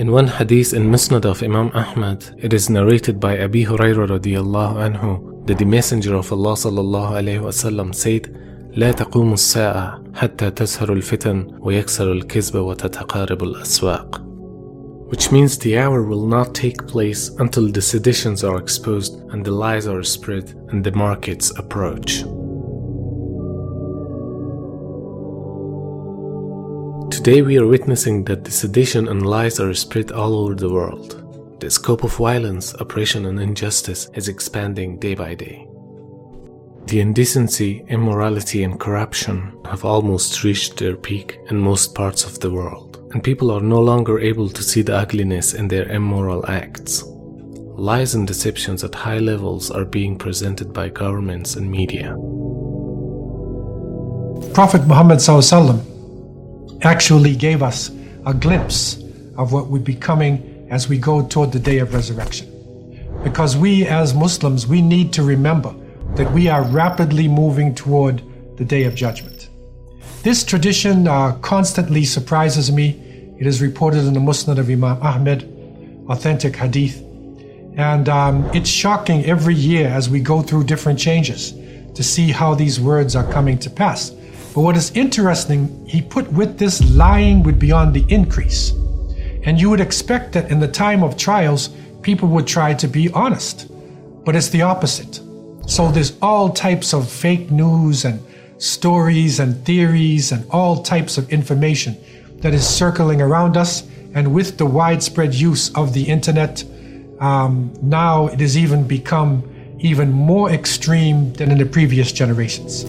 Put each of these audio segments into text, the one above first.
In one hadith in Musnad of Imam Ahmad, it is narrated by Abi Hurairah radiyallahu anhu that the Messenger of Allah sallallahu alayhi wa sallam said, لا تقوم الساعة حتى تسهر الفتن ويكسر الكذب وتتقارب الأسواق. Which means the hour will not take place until the seditions are exposed and the lies are spread and the markets approach. Today we are witnessing that the sedition and lies are spread all over the world. The scope of violence, oppression and injustice is expanding day by day. The indecency, immorality and corruption have almost reached their peak in most parts of the world, and people are no longer able to see the ugliness in their immoral acts. Lies and deceptions at high levels are being presented by governments and media. Prophet Muhammad actually gave us a glimpse of what would be coming as we go toward the day of resurrection. Because we as Muslims, we need to remember that we are rapidly moving toward the day of judgment. This tradition constantly surprises me. It is reported in the Musnad of Imam Ahmad, authentic hadith. And it's shocking every year as we go through different changes to see how these words are coming to pass. But what is interesting, he put with this lying would be on the increase. And you would expect that in the time of trials, people would try to be honest. But it's the opposite. So there's all types of fake news and stories and theories and all types of information that is circling around us. And with the widespread use of the internet, now it has even become even more extreme than in the previous generations.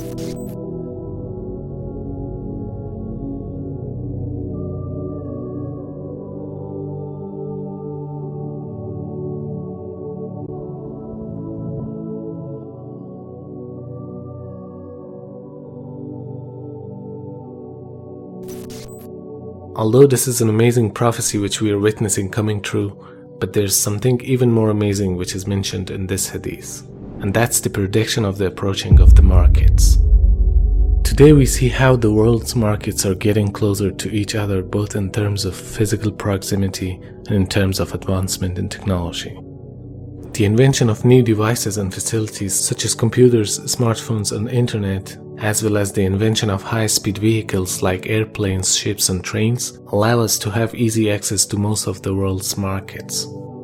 Although this is an amazing prophecy which we are witnessing coming true, but there's something even more amazing which is mentioned in this hadith, and that's the prediction of the approaching of the markets. Today we see how the world's markets are getting closer to each other, both in terms of physical proximity and in terms of advancement in technology. The invention of new devices and facilities such as computers, smartphones and internet, as well as the invention of high-speed vehicles like airplanes, ships and trains, allow us to have easy access to most of the world's markets.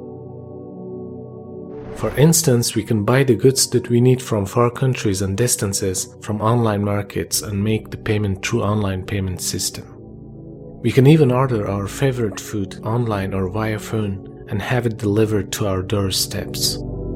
For instance, we can buy the goods that we need from far countries and distances from online markets and make the payment through online payment system. We can even order our favorite food online or via phone and have it delivered to our doorsteps.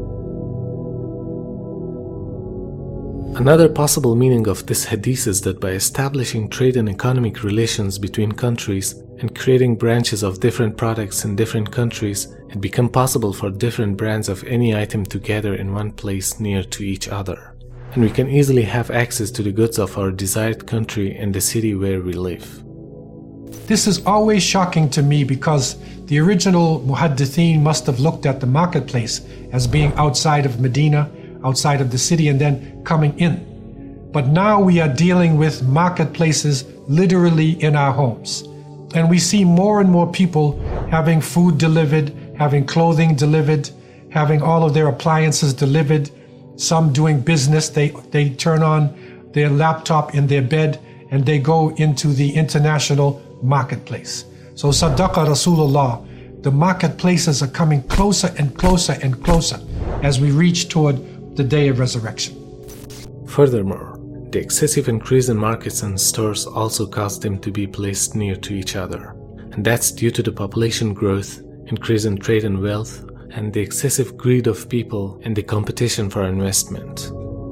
Another possible meaning of this hadith is that by establishing trade and economic relations between countries and creating branches of different products in different countries, it becomes possible for different brands of any item to gather in one place near to each other. And we can easily have access to the goods of our desired country in the city where we live. This is always shocking to me because the original muhaddithin must have looked at the marketplace as being outside of Medina, outside of the city, and then coming in. But now we are dealing with marketplaces literally in our homes. And we see more and more people having food delivered, having clothing delivered, having all of their appliances delivered. Some doing business, they turn on their laptop in their bed and they go into the international marketplace. So Sadaqa Rasulullah, the marketplaces are coming closer and closer and closer as we reach toward the day of resurrection. Furthermore, the excessive increase in markets and stores also caused them to be placed near to each other. And that's due to the population growth, increase in trade and wealth, and the excessive greed of people and the competition for investment.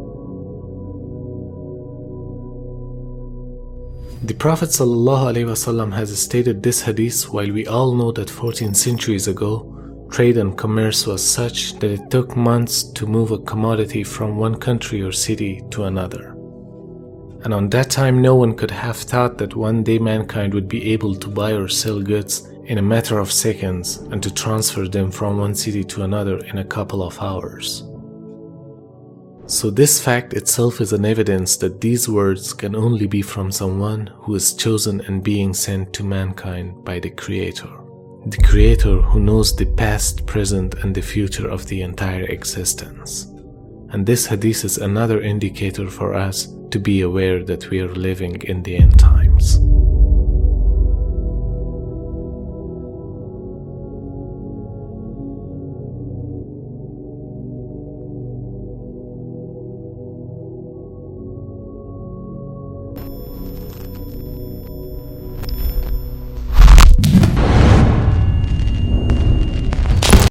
The Prophet ﷺ has stated this hadith while we all know that 14 centuries ago, trade and commerce was such that it took months to move a commodity from one country or city to another. And on that time no one could have thought that one day mankind would be able to buy or sell goods in a matter of seconds and to transfer them from one city to another in a couple of hours. So this fact itself is an evidence that these words can only be from someone who is chosen and being sent to mankind by the Creator. the Creator who knows the past, present, and the future of the entire existence. And this hadith is another indicator for us to be aware that we are living in the end times.